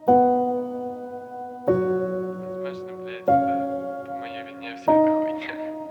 Возможно, блядь, это по моей вине вся эта хуйня.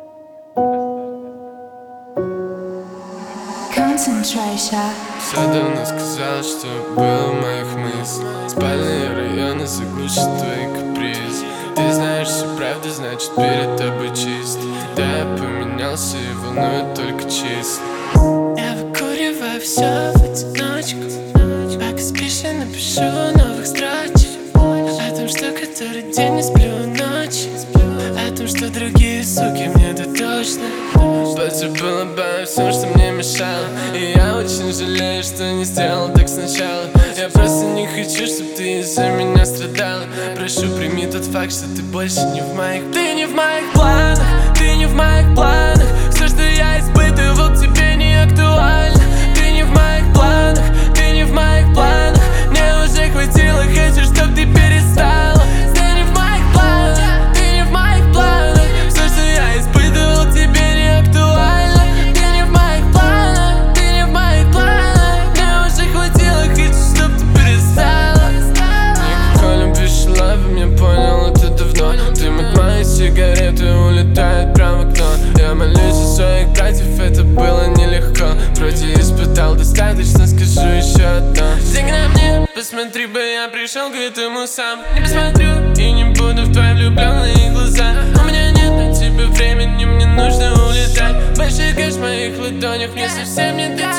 Concentration. Все давно сказал, что было в моих мыслях. Спальные районы заглушат твои капризы. Ты знаешь всю правду, значит перед тобой чист. Да, я поменялся и волнует только чисто. Я выкуриваю все в одиночку. Пока спишь, я напишу новых строчек о том, что который день не сплю ночь. О том, что другие суки мне это точно. Позабыл обо всем, что мне мешало. И я очень жалею, что не сделал так сначала. Я просто не хочу, чтобы ты из-за меня страдала. Прошу, прими тот факт, что ты больше не в моих. Ты не в моих планах, ты не в моих планах. Все, что я испытывал, к тебе не актуально. Ты не в моих планах, ты не в моих планах. Мне уже хватило, хочу, чтоб ты перестала. Ты не в моих планах, ты не в моих планах. Все, что я испытывал, к тебе не актуально. Ты не в моих планах, ты не в моих планах. Мне уже хватило, хочу, чтоб ты перестала. Никакой любви шалавы, я понял это давно. Дым от моей сигареты улетает прямо в окно. Я молюсь за своих братьев, это было нелегко. Вроде испытал достаточно, скажу еще одно. Зиг на мне, посмотри бы, я пришел к этому сам. Не посмотрю и не буду в твои влюбленные глаза. У меня нет на тебя времени, мне нужно улетать. Большой кэш в моих ладонях, мне совсем не до